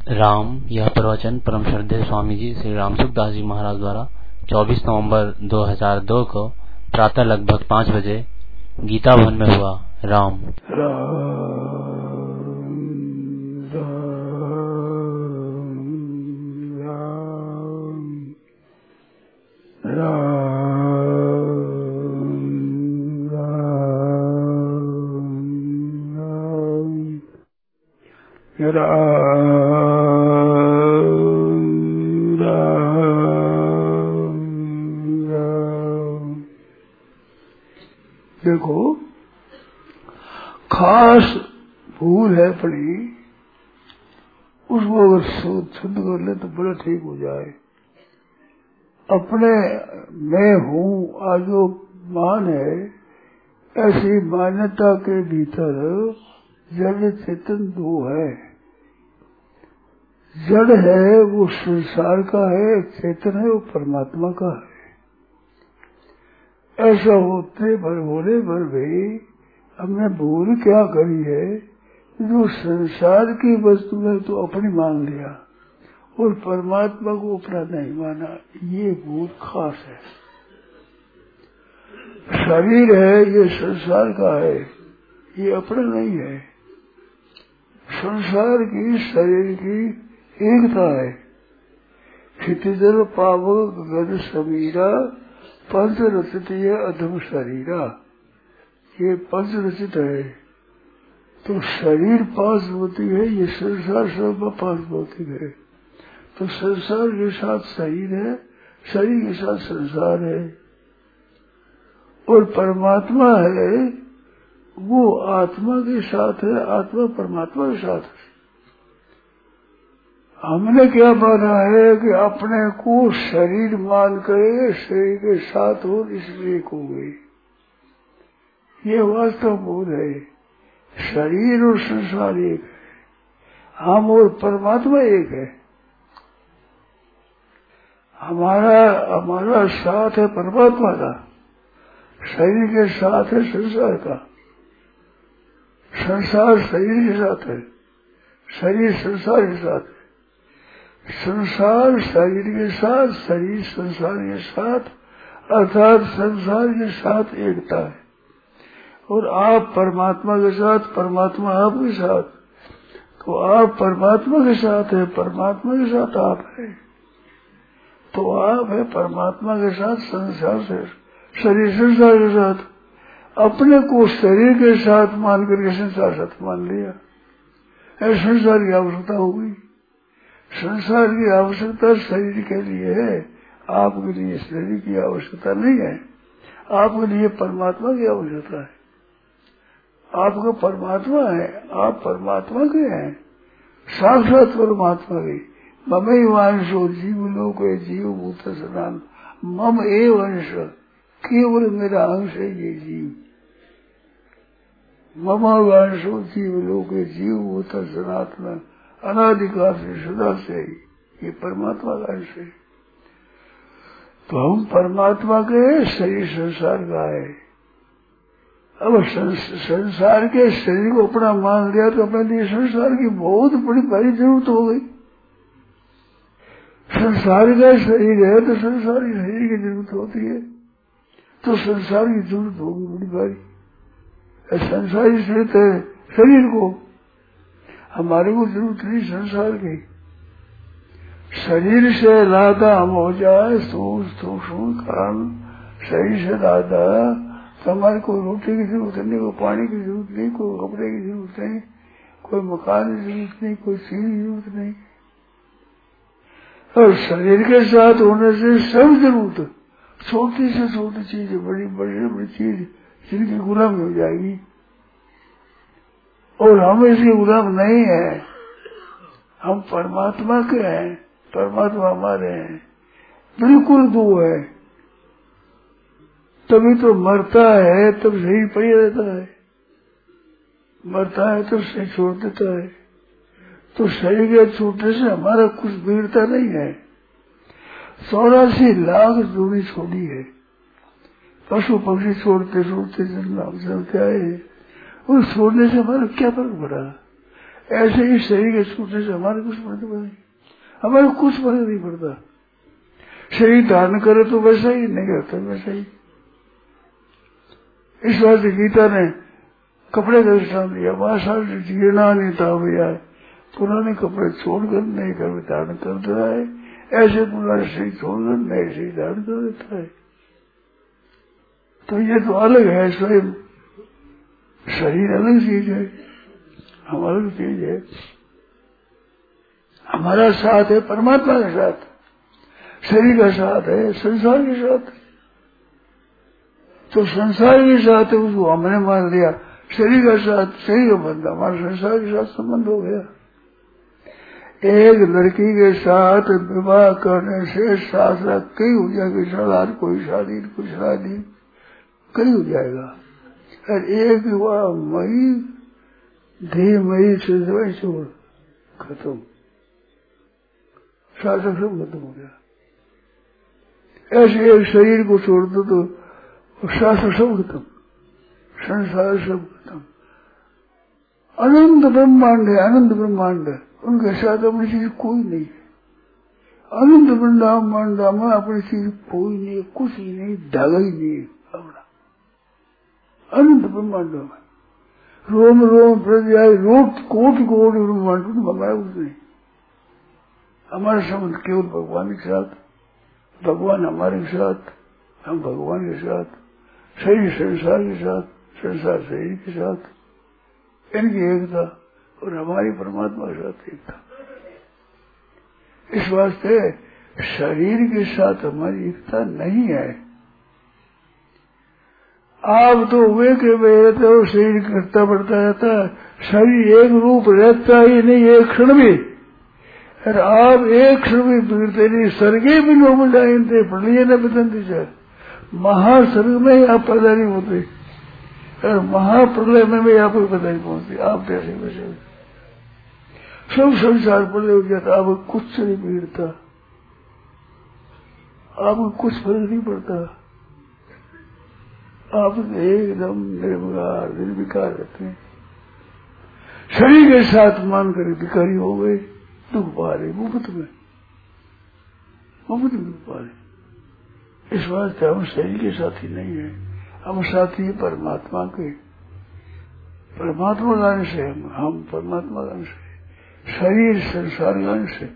राम यह प्रवचन परम श्रद्धेय स्वामी जी श्री रामसुखदास जी महाराज द्वारा 24 नवंबर 2002 को प्रातः लगभग 5 बजे गीता भवन में हुआ। राम देखो, खास भूल है पड़ी, उसको अगर शुद्ध कर ले तो बड़ा ठीक हो जाए। अपने मैं हूँ आज जो मान है, ऐसी मान्यता के भीतर जड़ चेतन दो है। जड़ है वो संसार का है, चेतन है वो परमात्मा का है। ऐसा होते होने पर भी हमने भूल क्या करी है, जो संसार की वस्तु में तो अपनी मान लिया और परमात्मा को अपना नहीं माना। ये भूल खास है। शरीर है ये संसार का है, ये अपना नहीं है। संसार की शरीर की एकता है। क्षितिजल पावक गद समीरा पंच रचित है अधम शरीरा। ये पंच रचित है। तो शरीर पांच भौतिक है, ये संसार सब पांच भौतिक है। तो संसार के साथ शरीर है, शरीर के साथ संसार है। और परमात्मा है वो आत्मा के साथ है, आत्मा परमात्मा के साथ है। हमने क्या माना है कि अपने को शरीर मान कर शरीर के साथ हो, इसलिए एक हो गई। ये वास्तव भूल है। शरीर और संसार एक है, हम और परमात्मा एक है। हमारा साथ है परमात्मा का, शरीर के साथ है संसार का। संसार शरीर के साथ है, शरीर संसार के साथ है। संसार शरीर के साथ, शरीर संसार के साथ, अर्थात संसार के साथ एकता है। और आप परमात्मा के साथ, परमात्मा आपके साथ। तो आप परमात्मा के साथ है, परमात्मा के साथ आप है। तो आप है परमात्मा के साथ, संसार से शरीर संसार के साथ। अपने को शरीर के साथ मान करके संसार साथ मान लिया। ऐसे संसार की आवश्यकता होगी। संसार की आवश्यकता शरीर के लिए है, आपके लिए शरीर की आवश्यकता नहीं है। आपके लिए परमात्मा की आवश्यकता है। आपका परमात्मा है, आप परमात्मा के हैं, साक्षात परमात्मा के। ममई वांशो जीव लोक जीव भूत सनातन, मम एव अंश, केवल मेरा अंश है ये जीव। मम वांशो जीव लोक जीव भूत सनातन, अनादिकाल से सदा से ये परमात्मा का अंश है। तो हम परमात्मा के शरीर संसार का है। अब संसार के शरीर को अपना मान लिया तो अपने लिए संसार की बहुत बड़ी भारी जरूरत हो गई। संसार का शरीर है तो संसार की शरीर की जरूरत होती है। तो संसार की जरूरत होगी बड़ी भारी। संसारी शरीर को हमारे को जरूरत नहीं संसार की। शरीर से लादा हम हो जाए सूक्ष्म कारण, शरीर से लादा तो हमारे कोई रोटी की जरूरत नहीं, कोई पानी की जरूरत नहीं, कोई कपड़े की जरूरत नहीं, कोई मकान की जरूरत नहीं, कोई चीज की जरूरत नहीं। और शरीर के साथ होने से सब जरूरत, छोटी से छोटी चीज, बड़ी बड़ी चीज जिनकी गुलामी हो जाएगी। और हम इसके गुलाम नहीं है, हम परमात्मा के हैं, परमात्मा हमारे हैं। बिल्कुल दो है। तभी तो मरता है तब शरीर पड़ी रहता है, मरता है तो शरीर छोड़ देता है। तो शरीर के छूटने से हमारा कुछ बिगड़ता नहीं है। 84 लाख जोड़ी छोड़ी है। पशु पक्षी छोड़ते छोड़ते चलते आए, उस छोड़ने से हमारा क्या फर्क पड़ा। ऐसे ही शरीर के छूटने से हमारे कुछ फर्क नहीं, हमारे कुछ फर्क नहीं पड़ता। शरीर धारण करे तो वैसा ही, नहीं करता वैसा ही। इस बात से गीता ने कपड़े का दृष्टांत दिया, भाषा जीर्णा नहीं था भैया, पुराने कपड़े छोड़कर नए कपड़े धारण करता है, ऐसे पुराने शरीर छोड़कर नए शरीर धारण कर देता है। तो ये तो अलग है, स्वयं शरीर अलग चीज है, हम अलग चीज है। हमारा साथ है परमात्मा के साथ, शरीर का साथ है संसार के साथ। तो संसार के साथ उसको हमने मान लिया, शरीर का साथ शरीर का बंदा, हमारा संसार के साथ संबंध हो गया। एक लड़की के साथ विवाह करने से शास्त्र कई हो जाएगी, सालार कोई शादी कई हो जाएगा। और एक विवाह मई धी मई से छोड़ खत्म, शास्त्र सब खत्म हो गया। ऐसे एक शरीर को छोड़ दो तो शास्त्र सब खत्म, संसार सब खत्म। अनंत ब्रह्मांड है, अनंत ब्रह्मांड है, उनके साथ अपनी चीज कोई नहीं है। अनंत ब्रह्मांड में अपनी चीज कोई नहीं है, कुछ ही नहीं, धागा ही नहीं है अपना। अनंत ब्रह्मांड में रोम रोम प्रजा कोटि कोटि ब्रह्मांड हमारा कुछ नहीं। हमारा संबंध केवल भगवान के साथ, भगवान हमारे साथ, हम भगवान के साथ, शरीर संसार के साथ, संसार शरीर के साथ, इनकी एकता और हमारी परमात्मा के साथ एकता। इस वास्ते शरीर के साथ हमारी एकता नहीं है। आप तो वे के वे रहते हो, शरीर घटता बढ़ता रहता है, शरीर एक रूप रहता ही नहीं एक क्षण भी। और आप एक क्षण भी बिगड़ते नहीं, स्वर्गे भी लोग जाते प्रलय न बदलती सर, महास्वर्ग में ही आप पैदा नहीं होते और महाप्रलय में भी आपको पता नहीं पहुंचती। आप कैसे वैसे सब संसार प्रलय हो जाता, आपको कुछ नहीं बिगड़ता, आपको कुछ फर्क नहीं पड़ता, आप एकदम निर्विकार निर्विकार रहते हैं। शरीर के साथ मानकर भिखारी हो गए, दुख पा रहे मुफ्त में दुख पा रहे। इस वास्ते हम शरीर के साथी नहीं है, हम साथी है परमात्मा के। परमात्मा का अंश है, हम परमात्मा का अंश है। शरीर संसार का अंश है।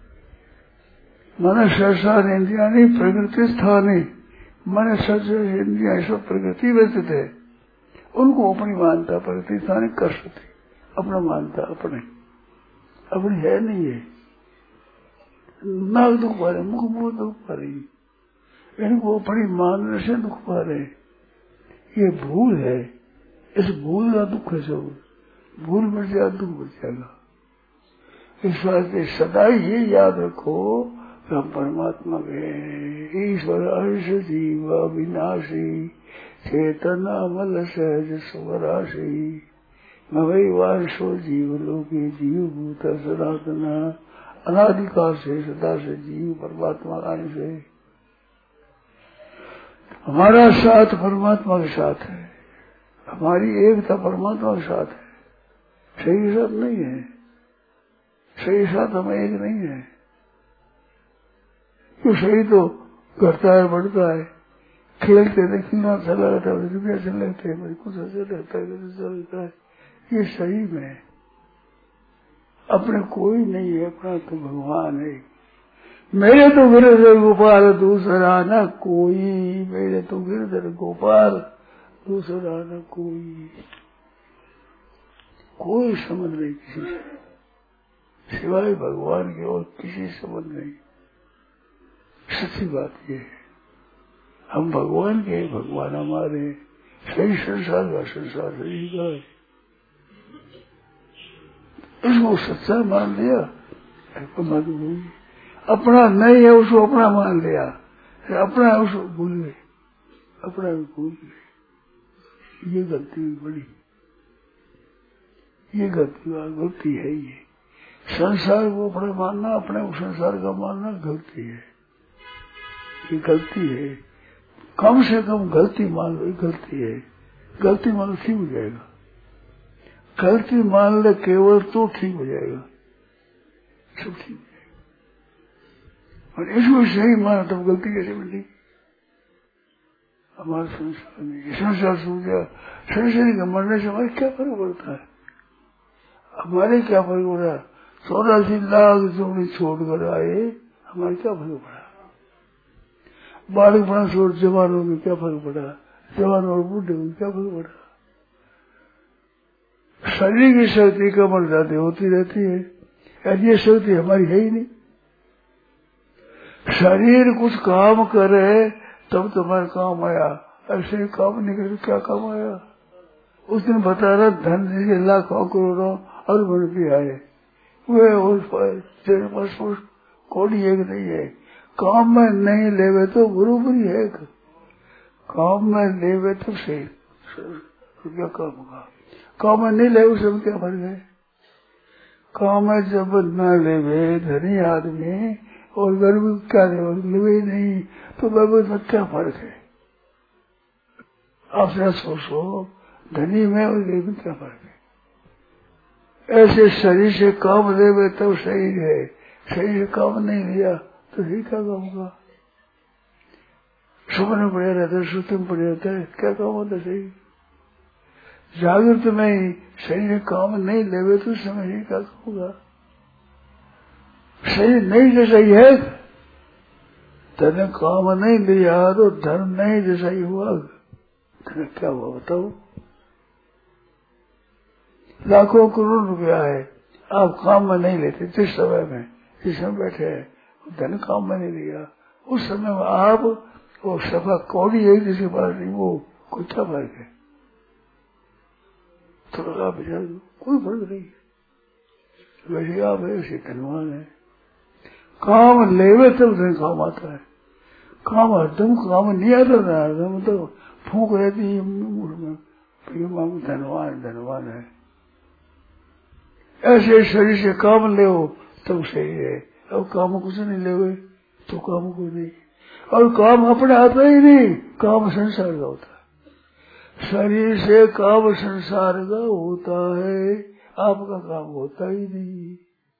मन संसार इंद्रिया नहीं, प्रकृति स्थान है। मन संसार इंद्रिया सब प्रकृति व्यतीत है, उनको अपनी मानता प्रकृति स्थान कर सकती, अपना मानता अपनी है नहीं है। नाक दुख पा रहे, मुख मुंह दुख पा रही, इनको अपनी मानने से दुख पा रहे। ये भूल है, इस भूल का दुख है सब। भूल मिट जाए दुख मिट जाएगा। इस वास्ते सदा ये याद रखो कि हम परमात्मा के ईश्वर अंश जीव विनाशी चेतन अमल सहज स्वराशि मवई वार्षो जीव लोके जीव भूत सनातन अनादिकाल से सदा से जीव परमात्मा का अंश है। हमारा साथ परमात्मा के साथ है, हमारी एकता परमात्मा के साथ है, शरीर साथ नहीं है। शरीर साथ हम एक नहीं है, क्यों शरीर तो घटता है बढ़ता है, खेलते थे खिलना चला रहता है, रुपया चल लगते हैं, कुछ ऐसे लगता है, ये शरीर में है। अपने कोई नहीं है, अपना तो भगवान है। मेरे तो गिरधर गोपाल दूसरा न कोई, मेरे तो गिरधर गोपाल दूसरा न कोई संबंध नहीं किसी से सिवाय भगवान के, और किसी संबंध नहीं। सच्ची बात ये है, हम भगवान के, भगवान हमारे। सही संसार का संसार सही का है, इसको सच्चा मान लिया, अपना नहीं है उसको अपना मान लिया, अपना है उसको भूल गए, अपना भी भूल गए। ये गलती बड़ी, ये गलती है। ये संसार को अपना मानना, अपने को संसार का मानना गलती है, ये गलती है। कम से कम गलती मान लो, गलती है, गलती मान लो ठीक हो जाएगा। गलती मान ले केवल तो ठीक हो जाएगा, सब ठीक हो जाएगा। और इसको सही माना तब गलती कैसे बनी? हमारे संसार में संसार सूझा, संसार के मरने से हमारे क्या फर्क पड़ता है? हमारे क्या फर्क पड़ा? 84 लाख जोड़ी छोड़कर आए, हमारे क्या फर्क पड़ा? बालकपन छोड़ जवानों में क्या फर्क पड़ा? जवान और बूढ़े में क्या फर्क पड़ा? शरीर की शक्ति कमर ज्यादा होती रहती है, ये शक्ति हमारी है ही नहीं। शरीर कुछ काम करे तब तुम्हारे काम आया, ऐसे काम नहीं करे क्या काम आया? उस दिन बता रहा धन जिसे लाखों करोड़ों अरबों रुपये आए, वे तेरे पास कोड़ी एक नहीं है। काम में नहीं लेवे तो बरोबर ही है, काम में लेवे तो सही क्या काम होगा? काम में नहीं ले उसमें क्या फर्क है? काम में जब न लेवे धनी आदमी और गरीब क्या लेवे नहीं तो गरीब में क्या फर्क है? आप जरा सोचो, धनी में और गरीब में क्या फर्क है? ऐसे शरीर से काम लेवे तब सही है, शरीर से काम नहीं लिया तो सही क्या काम होगा? सुबह पड़े रहते, सुते में पड़े रहते, क्या काम होता? सही जागृत में ही शरीर काम नहीं लेवे तो समय ही क्या होगा? शरीर नहीं जैसा ही है, तने काम नहीं लिया तो धर्म नहीं जैसा ही हुआ, क्या हुआ बताओ? लाखों करोड़ रुपया है, आप काम में नहीं लेते, जिस समय में जिस समय बैठे हैं धन काम में नहीं लिया, उस समय में आप वो सफा कौड़ी एक जिसके पास नहीं, वो कोई क्या फर्क है? थोड़ा विचार कोई फर्क नहीं। वैसे आप ऐसे धनवान है, काम लेवे तब धन काम आता है, काम हरदम काम नहीं आता ना, हरदम तो फूक रहती है मुंह में, धनवान धनवान है। ऐसे शरीर से काम ले तब सही है, अब काम कुछ नहीं लेवे तो काम को नहीं, और काम अपने आता ही नहीं, काम संसार का होता है। शरीर से काम संसार का होता है, आपका काम होता ही नहीं।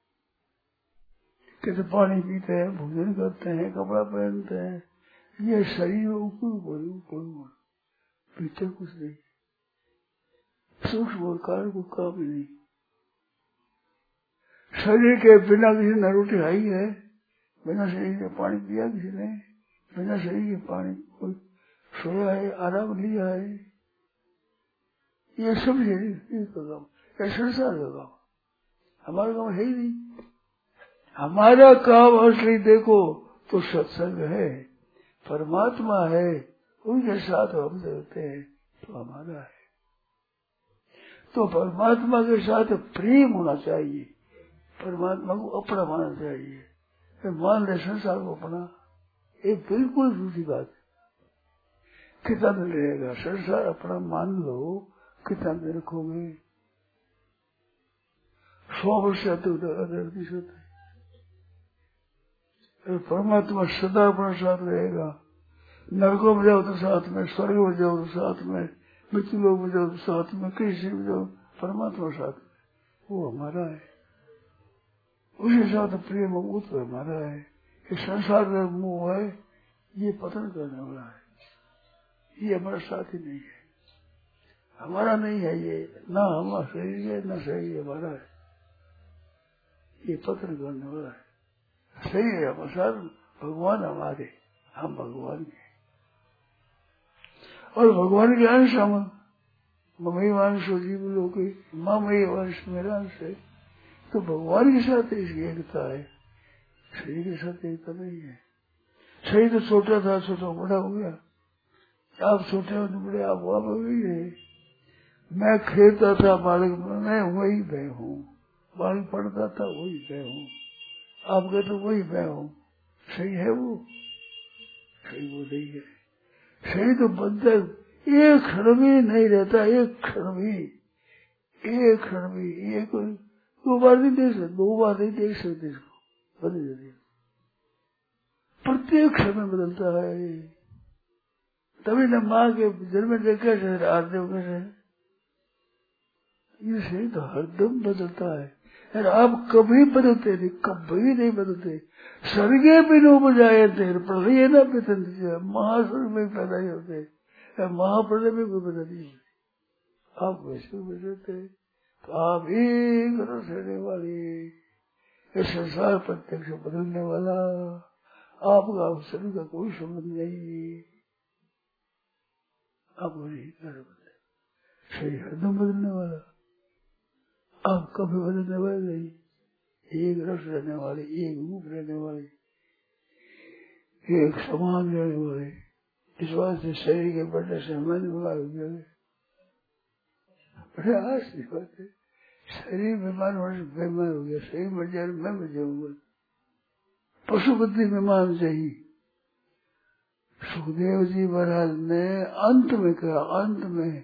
कैसे पानी पीते हैं, भोजन करते हैं, कपड़ा पहनते हैं, ये शरीर ऊपर पीछे कुछ नहीं, सूक्ष्म और कारण को काम ही नहीं। शरीर के बिना किसी ने रोटी खाई है, बिना शरीर के पानी पिया किसी ने, बिना शरीर के पानी कोई सोया है, आराम लिया है, ये सब शरीर का काम, ये संसार का काम, हमारा काम है ही नहीं। हमारा काम असली देखो तो सत्संग है, परमात्मा है, उनके साथ हम रहते हैं तो हमारा है। तो परमात्मा के साथ प्रेम होना चाहिए, परमात्मा को अपना मानना चाहिए। मान ले संसार को अपना, ये बिल्कुल दूसरी बात है। कितना दिन रहेगा संसार अपना मान लो, कितना दिन रखोगे? 100 वर्ष से अधिक नहीं सकते। परमात्मा सदा अपना साथ रहेगा, नरकों में जाओ तो साथ में, स्वर्ग में जाओ तो साथ में, मृत्यु लोक में जाओ तो साथ में, किसी में जाओ परमात्मा साथ में, वो हमारा है, उसी साथ प्रेम वो तो हमारा है। ये संसार में मोह है, ये पतन करने वाला है, ये हमारा साथ ही नहीं है, हमारा नहीं है ये, ना हमारा शरीर है ना शरीर हमारा है, ये पतन करने वाला है। सही है हमारे साथ भगवान हमारे, हम भगवान के, और भगवान के अंश हम, ममई वंश जीव लोग, ममई वंश मेरा अंश है, तो भगवान के साथ इसकी एकता है, शरीर के साथ एकता नहीं है। शरीर तो छोटा था, छोटा बड़ा हो गया, आप छोटे हो तो बड़े, आप वहां हो गई है। मैं खेलता था बालक में, मैं वही मैं हूँ, बालक पढ़ता था वही मैं हूँ, आप कहते तो वही मैं हूँ, सही है वो? सही वो नहीं है। सही तो बनता एक क्षण भी नहीं रहता, एक क्षण भी, एक क्षण भी, एक 2 बार नहीं देख सकते, 2 बार नहीं देख सकते इसको, बदल जाती है, प्रत्येक क्षण में बदलता है। तभी न माँ के जन्म देखे आरदेव कैसे ये शरीर तो हरदम बदलता है। यार आप कभी बदलते नहीं, कभी नहीं बदलते। स्वर्गे भी नो बजाए थे प्रलय न पितन, महास्वर्ग में पैदा ही होते, महाप्रलय में कोई बदल नहीं होती। आप वैसे बदलते तो आप एक रस रहने वाली, ये संसार प्रत्यक्ष बदलने वाला, आपका शरीर का कोई संबंध नहीं। आप वही कर बदले, शरीर हरदम बदलने वाला, आप कभी बदलने वाले नहीं। एक रस रहने वाले, एक रूप रहने वाले, एक समान रहने वाले। इस बात से शरीर के बढ़ने से मन बीमार हो गया। बड़े आस की बात है, शरीर बीमार होने से बीमार हो गया, शरीर मर जाए मैं मर जाऊंगा। पशु बुद्धि बीमार चाहिए। सुखदेव जी महाराज ने अंत में कहा, अंत में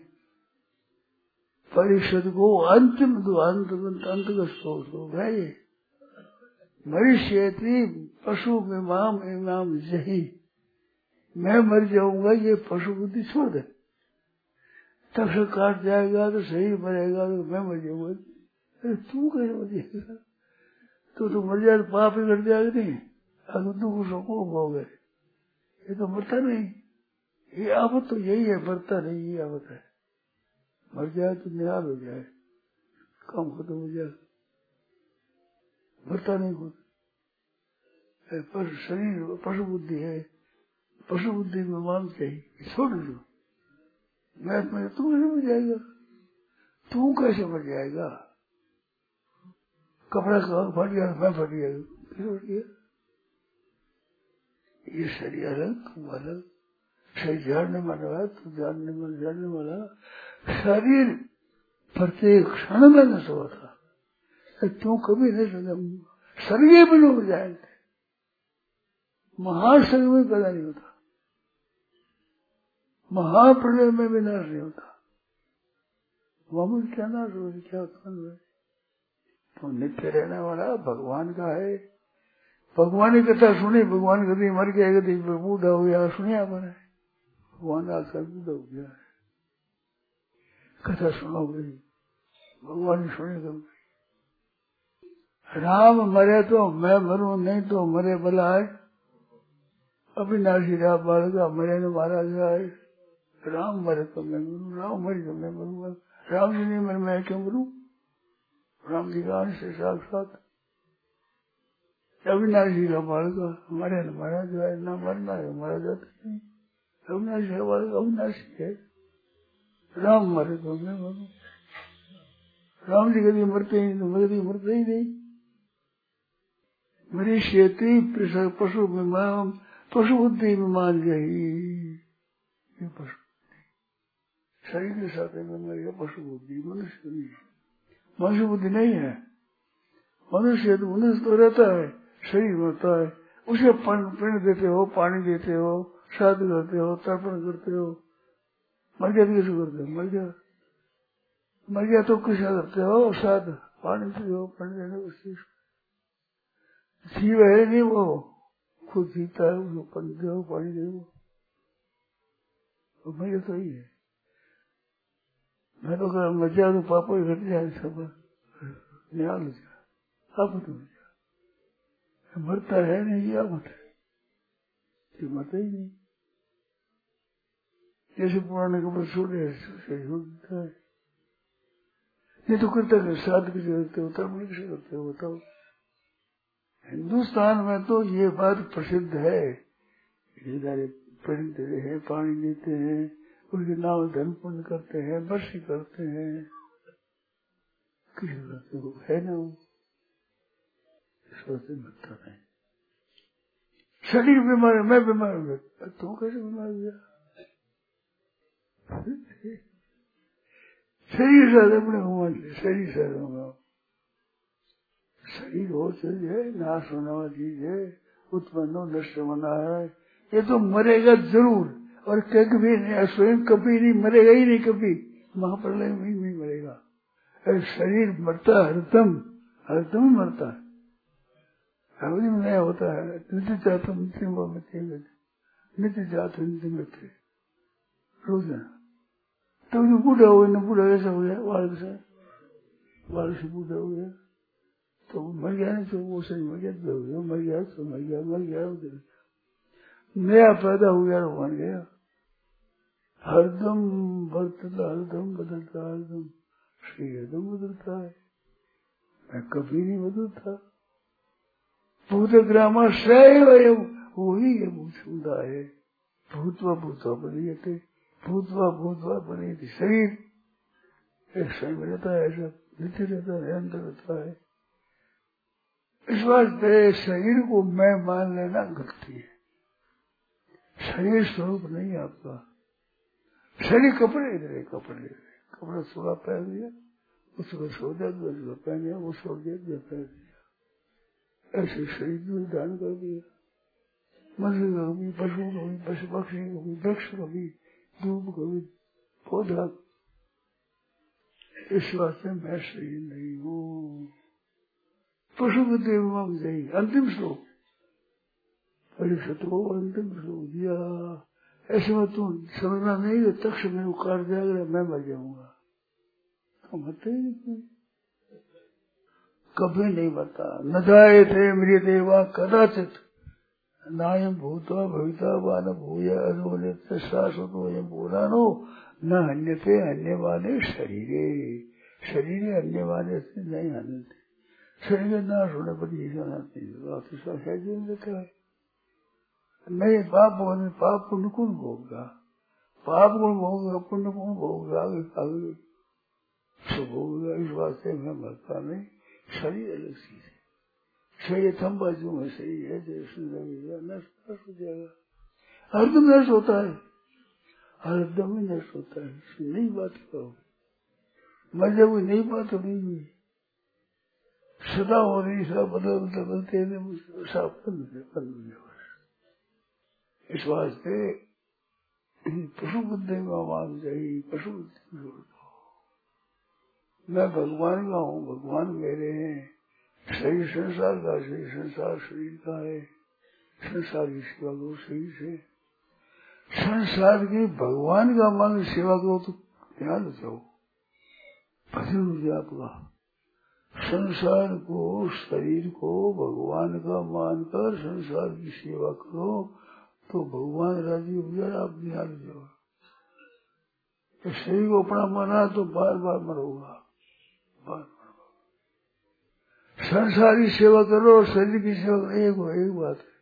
परिषद को अंतिम दो, अंत का श्लोक है ये, मरीष्यति पशु इमाम इमाम जही, मैं मर जाऊंगा, ये पशु बुद्धि छोड़ दे। तब से काट जाएगा तो सही मरेगा, तो मैं मर जाऊंगा। अरे तू कैसे मर जाएगा? तो मर जाए तो पाप ही घट जाएगा नहीं, अगर दुख सुखो हो गए। ये तो मरता नहीं, ये आफत तो यही है, मरता नहीं, ये आफत है। मर जाए तो निहाल हो जाए, काम खत्म हो जाए, मरता नहीं खुद। पर शरीर पशु बुद्धि है, पशु बुद्धि में मान चाहिए, छोड़ दो। मैं तू कैसे मर जाएगा? तू कैसे मर जाएगा? कपड़ा फट गया, मैं फट गया, कैसे फट गया? ये शरीर अलग, तुम अलग। शरीर जानने वाला, तू जानने वाला। शरीर प्रत्येक क्षण में नष्ट हुआ था, क्यों कभी नहीं सुना। स्वर्ग में लोग जाएंगे, महास्वर्ग में पैदा नहीं होता, महाप्रलय में भी नाश नहीं होता। मामूल क्या नाश हो, क्या उत्पन्न है? तो नित्य रहने वाला भगवान का है। भगवान की कथा सुनी, भगवान कभी मर गया, कभी बूढ़ा हो गया, सुनिए आपने? भगवान आजकल बूढ़ा हो गया है, कथा सुनो गई, भगवान सुने कभी? राम मरे तो मैं मरूं, नहीं तो मरे भला है। अविनाशी राम बालका मरे न मारा जाए। राम मरे तो मैं मरूं, राम मरे तो मैं मरूंगा। राम जी नहीं मरे, मैं क्यों मरूं? राम जी का अंश से साक्षात अविनाशी का बालका मरे न मारा जाए, न मरना है मारा जाता नहीं। अविनाशी का बालका अविनाशी है, राम मरे तो मैं मरूं। राम जी कभी मरते ही नहीं, तो मैं कभी मरते ही नहीं। मेरी शेती पशु विमान, पशु बुद्धि विमान गई। ये पशु शरीर के साथ में पशु बुद्धि, मनुष्य नहीं, मनुष्य बुद्धि नहीं है। मनुष्य तो रहता है, शरीर होता है, उसे पिंड देते हो, पानी देते हो, श्राद्ध करते हो, तर्पण करते हो। मर गया तो कैसे करते हो? मर गया तो कैसे करते हो? श्राद्ध पानी से हो, पानी देने को जीव है नहीं, वो खुद जीता है, उसको पानी दो, पानी दे। वो मैं तो ही है, मैं तो अगर मर जाए तो पापा ही घट जाए, सब निहाल हो जाए, आप तो मरता है नहीं, ये मत है, मरता ही नहीं। जैसे पुराने कपड़े छोड़े होता है, ये तो करता है। श्राद्ध की जरूरत है, तर्पण किसे करते हो बताओ? हिंदुस्तान में तो ये बात प्रसिद्ध है, पिंड देते हैं, पानी देते हैं, उसके नाम धन पुण्य करते हैं, वर्षी करते हैं, किसी करते हो है ना? वो सोचते मरता नहीं। शरीर बीमार है, मैं बीमार हो गया, तू कैसे बीमार हो गया? शरीर से अपने घुमा, शरीर से होगा। शरीर हो चीज है, नाश होने वाली चीज है, उत्पन्न हो नष्ट होना है। ये तो मरेगा जरूर, और कभी नहीं, स्वयं कभी नहीं मरेगा ही नहीं, कभी महाप्रलय में ही नहीं मरेगा। शरीर मरता है, हरदम मरता है, अवधि में नया होता है। नित्य जातम नित्य जात नित्य रोज है। तो बूढ़ा हो न, बूढ़ा कैसा हो गया, बालक से बाल से बूढ़ा हो गया तो मर गया, नहीं तो वो सही मर गया, मर गया तो मर गया, मर गया नया पैदा हो गया तो बन गया। हरदम बदलता, हरदम बदलता, हरदम श्री हरदम बदलता है, मैं कभी नहीं बदलता। भूत ग्रामाश्रय वही है भूत है। भूतवा भूतवा बनिए, भूतवा भूतवा बनी थी। शरीर एक समय में रहता है, ऐसा नित्य रहता है, अंतर रहता है। इस वास्ते शरीर को मैं मान लेना गलती है। शरीर स्वरूप नहीं आपका। शरीर कपड़े इधर, कपड़ा थोड़ा पहन लिया, उसको सो दिया, दूसरा पहन लिया, वो सो दिया, दूसरा पहन लिया, ऐसे शरीर को दान कर दिया। मनुष्य को भी, पशु को भी, पशु पक्षी को भी, वृक्ष को भी, धूप को भी, पौधा। इस वास्ते मैं शरीर नहीं हूँ। पशु को देव जाएगी अंतिम श्लोक, परीक्षित हो अंतिम श्लोक दिया। ऐसे में तू समझना नहीं है, तक मेरे को काट जाएगा, मैं मर जाऊंगा। तो मरते ही नहीं, कभी नहीं मरता। न जाए थे मेरे देवा कदाचित, नायम भूतवा भविता वान भूया अनोनित शाश्वतो यम पुरानो न हन्यते हन्यमाने शरीरे। शरीर हन्यमाने से नहीं हन्यते। शरीर के नाश होने पर ये है नहीं। पाप होने पाप पुण्य कौन भोगा? पाप कौन भोगा? पुण्य कौन भोगा? आगे सब भोगा। इस वास्ते में मरता नहीं। शरीर अलग चीज है। शरीर थम बाजू में सही है, जैसे नष्ट हो जाएगा। हरदम नष्ट होता है, हरदम ही नष्ट होता है। नई बात कहो, मैं जब नई बात नहीं हुई, सदा हो रही, सब बदलते बदलते सब बंद। इस वास्ते पशु बुद्धि में मान जाइए, पशु बुद्धि में जोड़ दो। मैं भगवान का हूँ, भगवान मेरे हैं। शरीर संसार का, शरीर संसार शरीर का है। संसार की सेवा करो शरीर से। संसार की भगवान का मान सेवा करो तो ध्यान रखो, भजन हो जाए आपका। संसार को, शरीर को भगवान का मानकर संसार की सेवा करो तो भगवान राजी हो जाए। आप ध्यान रखो, शरीर को अपना माना तो बार बार मरोगा, बार बार। संसारी सेवा करो और शरीर की सेवा करो, एक बात है।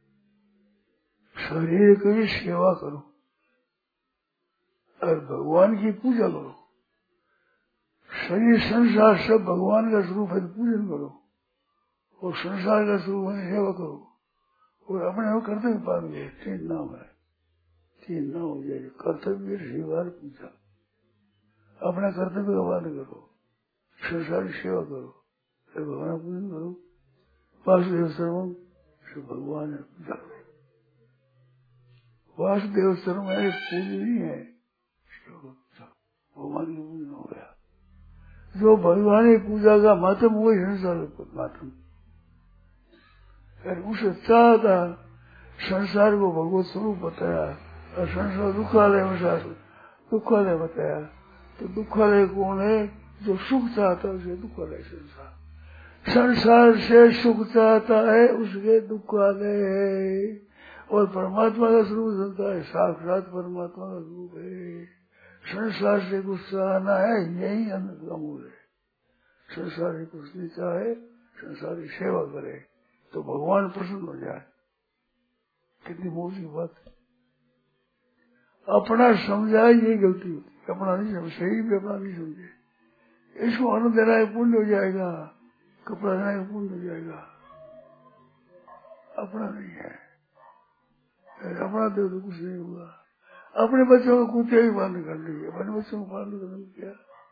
शरीर की सेवा करो और भगवान की पूजा करो। शरीर संसार सब भगवान का स्वरूप है, पूजन करो और संसार का स्वरूप है, सेवा करो और अपने वो कर्तव्य पालन करो। तीन नाम है, तीन नाम हो जाएगा। कर्तव्य, सेवा, पूजा। अपना कर्तव्य का पालन करो, संसार की सेवा करो, भगवान पूजन करो। वासुदेव सर्वम, भगवान है, पूजा करो। वासुदेव सर्वम है, पूजा नहीं है, भगवान की पूजन हो गया। जो भगवान की पूजा का मातम वही संसार मातम। उसे चाहता संसार को भगवत स्वरूप बताया और संसार दुखालय में दुखालय बताया। तो दुखालय कौन है? जो सुख चाहता है उसे दुखालय संसार। संसार से सुख चाहता है उसके दुखालय है। और परमात्मा का स्वरूप संसार है, साक्षात परमात्मा का स्वरूप है। संसार से कुछ चाहना है, यही अनंत का मूल है। संसार से कुछ नहीं चाहे, संसार की सेवा करे तो भगवान प्रसन्न हो जाए। कितनी मोटी बात है। अपना समझा ये गलती होती, अपना नहीं समझ, सही भी अपना नहीं समझे। इसको अन्न देना है पुण्य हो जाएगा, कपड़ा देना है पुण्य हो जाएगा। अपना नहीं है, अपना दे तो कुछ नहीं होगा। अपने बच्चों को कुत्ते ही पालन कर लीजिए, अपने बच्चों को पालन करने क्या।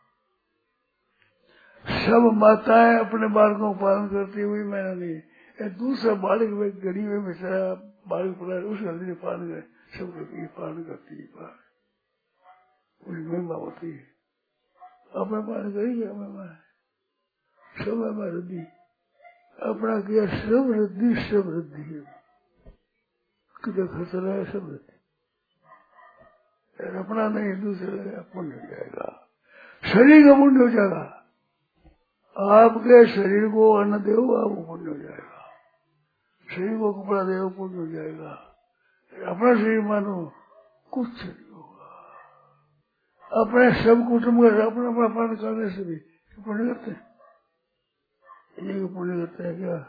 सब माताएं अपने बालकों को पालन करती हुई मैंने नहीं। दूसरा बालक में गरीब में बेचारा बालक पड़ा है, उस गलती से पालन करे, सब ये पालन करती है, उसकी महिमा होती है। अपना पालन करेंगे, हमें सब हमें रद्दी अपना किया, सब रद्दी, सब रद्दी है। कितना खर्च रहा है, सब रद्दी। अपना नहीं, दूसरे पुण्य हो जाएगा, शरीर का पुण्य हो जाएगा। आपके शरीर को अन्न दो, आपको पुण्य हो जाएगा। शरीर को कपड़ा दो, पुण्य हो जाएगा। अपना शरीर मानो कुछ नहीं होगा। अपने सब कुटुंब का अपना अपना पालन करने से भी पुण्य करते हैं। ये पुण्य करते हैं क्या?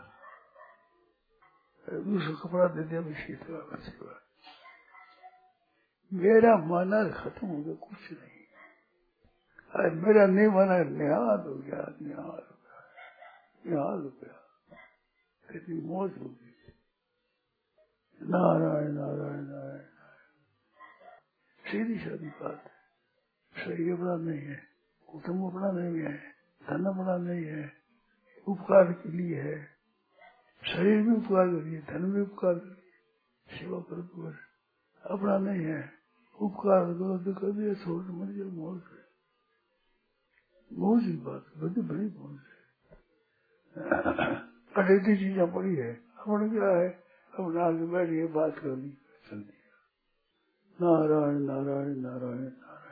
दूसरा कपड़ा दे दिया, शीतला का सेवा। मेरा माना खत्म हो गया, कुछ नहीं। मेरा नहीं माना निहाल हो गया, निहाल हो गया, निहाल हो गया। कितनी मौज हो गई। नारायण नारायण नारायण। सीधी सादी बात है। शरीर बड़ा नहीं है, कुटुंब बड़ा नहीं है, धन बड़ा नहीं है, उपकार के लिए है। शरीर भी उपकार करिए, धन भी उपकार करिए, सेवा करो। अपना नहीं है, उपकार करो तो कभी छोड़ मर जाओ। मौज है, मौज की बात, बड़ी बड़ी मौज है। अनैतिक चीजें पड़ी है, अपने क्या है, अपना आगे बैठिए, बात करनी चलती है। नारायण नारायण नारायण नारायण।